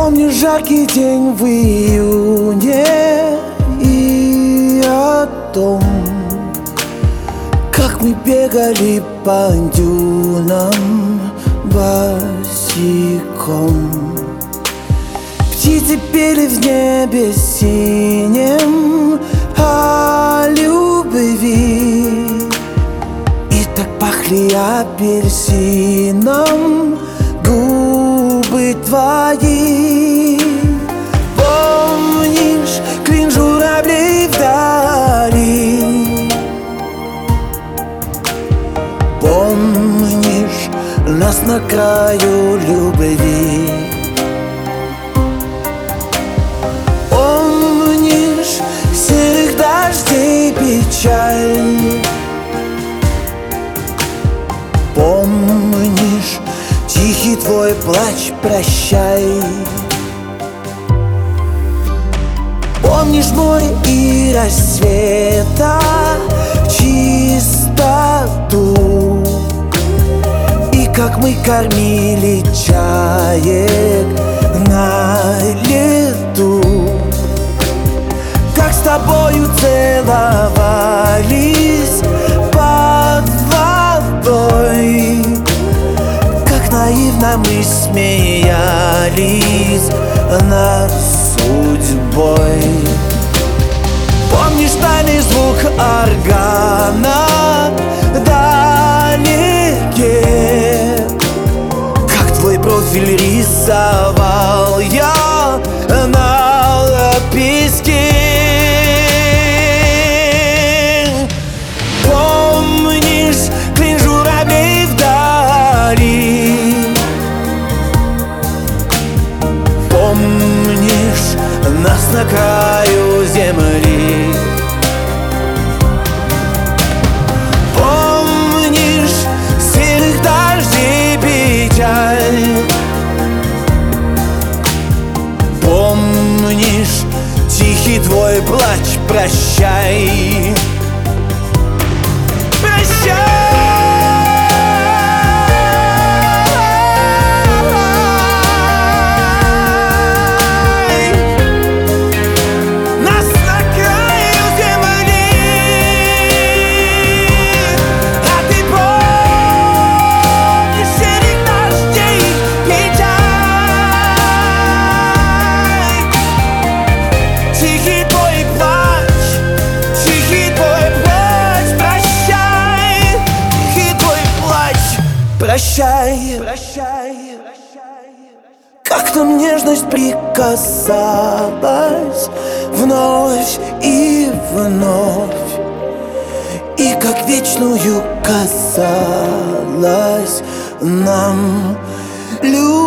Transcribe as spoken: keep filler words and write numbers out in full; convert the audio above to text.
Помню жаркий день в июне и о том, как мы бегали по дюнам босиком. Птицы пели в небе синем о любви, и так пахли апельсином губы твои. Помнишь клин журавлей вдали? Помнишь нас на краю любви? Помнишь серых дождей печаль? Помнишь тихий твой плач, прощай? Помнишь море и рассвета чистоту, и как мы кормили чаек на лету, как с тобою целовались под водой, как наивно мы смеялись над судьбой. Помнишь тайный звук органа вдалеке, как твой профиль рисовал я на песке? Помнишь клин журавлей вдали? Помнишь нас на краю земли? Помнишь серых дождей печаль? Помнишь тихий твой плач, прощай? Прощай, прощай, как нам нежность прикасалась вновь и вновь, и как вечную казалась нам любовь.